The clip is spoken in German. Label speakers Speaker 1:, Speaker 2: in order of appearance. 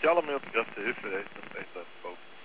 Speaker 1: Soziale Mail, die Hilfe, das ist echt das Problem.